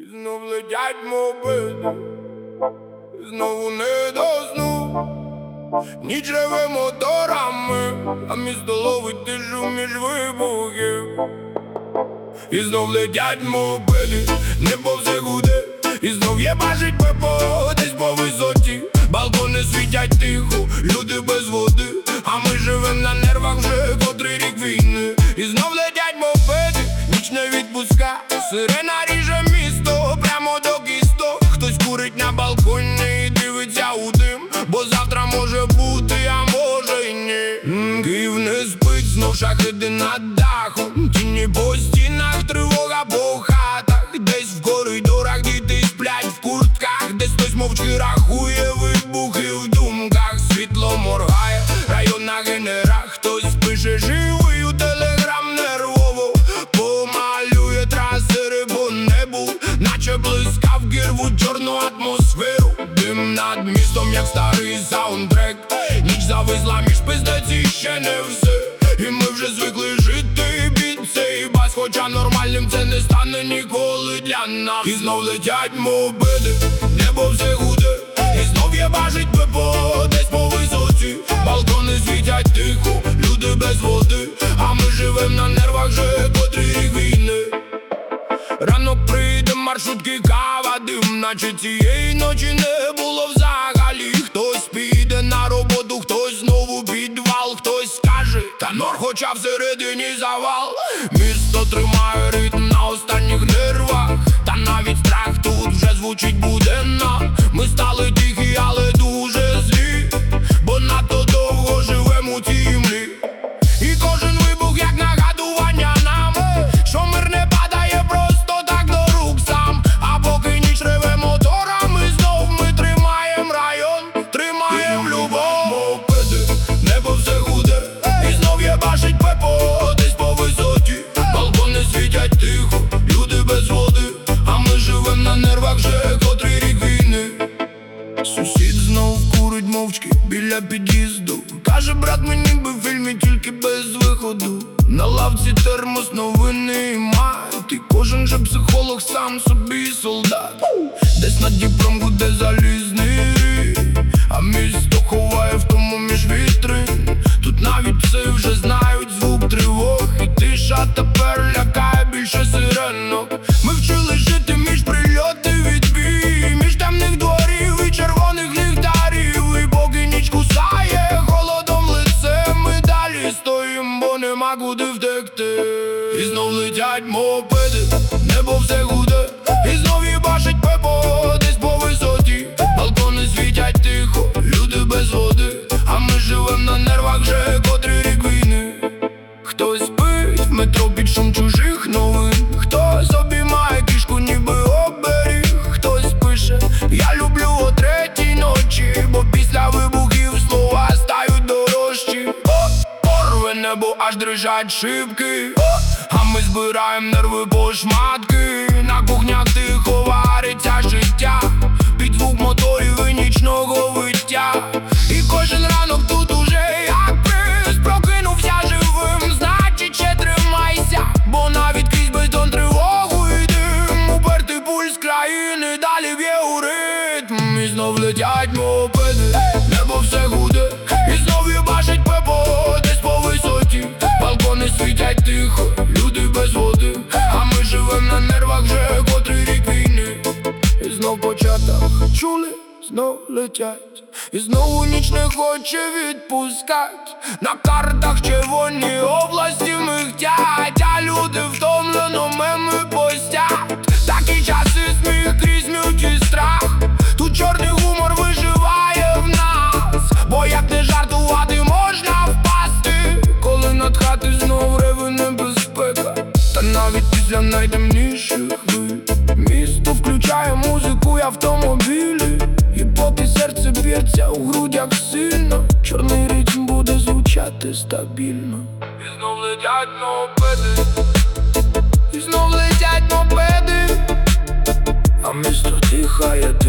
Знов летять мопеди, знову не до сну. Ніч реве моторами, а місто ловить тишу між вибухів. І знов летять мопеди, небо все гуде, і знов єбашить пепо десь по висоті. Балкони світять тихо, люди без води, а ми живем на нервах вже котрий рік війни. І знов летять мопеди, ніч не відпуска, сирена ріже місто прямо до кісток. Хтось курить на балконі і дивиться у дим, бо завтра може бути, а може й ні. Київ не спить, знов шахеди над дахом, тіні по стінах, тривога по хатах. Десь в коридорах діти сплять в куртках, десь хтось мовчки рахує вибухи в думках. Світло моргає, район на генерах, хтось пише живий у телеграм нервово. Помалює трасери по небу, наче блискавки рвуть чорну атмосферу. Дим над містом, як старий саундтрек, ніч зависла між пиздець і ще не все. І ми вже звикли жити під цей бас, хоча нормальним це не стане ніколи для нас. І знов летять мопеди, небо все гуде, і знов єбашить пепо десь по висоті. Балкони світять тихо, люди без води, а ми живем на нервах вже котрий рік війни. Ранок прийде, маршрутки, кава, дим, наче цієї ночі не було взагалі. Хтось піде на роботу, хтось знову підвал, хтось скаже та норм, хоча всередині завал. Місто тримає ритм на останніх нервах, та навіть страх тут вже звучить буденно. Ми стали тихі, але дуже злі, бо надто довго живемо у цій млі. І кожен вибух як нагадування нам, що мир не падає просто так до рук сам. А поки ніч реве моторами, знов ми тримаєм район, тримаєм любов. Мопеди, небо все гуде, і знов єбашить пепо десь по висоті. Балкони світять тихо, люди без води, а ми живем на нервах вже котрий рік війни. Сусід знов курить мовчки біля під'їзду, каже: брат, ми ніби в фільмі, тільки без виходу. На лавці термос, новини і мать, і кожен же психолог сам собі солдат. Десь над Дніпром гуде залізний рік, а місто ховає в тому між вітрин. Тут навіть пси вже знають звук тривог, і тиша тепер лякає більше сиренок. Ми вчили жити між прильоти, відбій, між темних дворів і червоних ліхтарів. І поки ніч кусає холодом лице, ми далі стоїм, бо нема куди втекти. І знов летять мопеди, небо все гуде, і знов їбашить пепо десь по висоті. Балкони світять тихо, люди без води, а ми живем на нервах вже котрий рік війни. Хтось спить в метро під шум чужих новин, хтось обіймає кішку ніби оберіг. Хтось пише: я люблю о третій ночі, бо після вибухів слова стають дорожчі. Порве небо, аж дрижать шибки, а ми збираєм нерви по шматки. На кухнях тихо вариться життя, під звук моторів і нічного виття. І кожен ранок тут уже як приз, прокинувся живим, значить ще тримайся, бо навіть крізь бетон тривогу і дим. Упертий пульс країни далі б'є у ритм. І знов летять мопеди, небо все гуде, і знов їбашить пепо десь по висоті. Балкони світять тихо, люди без води, а ми живем на нервах вже котрий рік війни. І знов початок чули, знов летять, і знову ніч не хоче відпускать. На картах червоні області мигтять, а люди втомлено меми постять. Такі часи сміх крізь мють і страх, тут чорний гумор виживає в нас. Бо як не жартувати, можна впасти, коли над хати знов реве небезпека. Та навіть після найтемніших хвиль місто включає музику і автомобілі. І поки серце б'ється у грудях сильно, чорний ритм буде звучати стабільно. І знов летять мопеди, і знов летять мопеди, а місто дихає.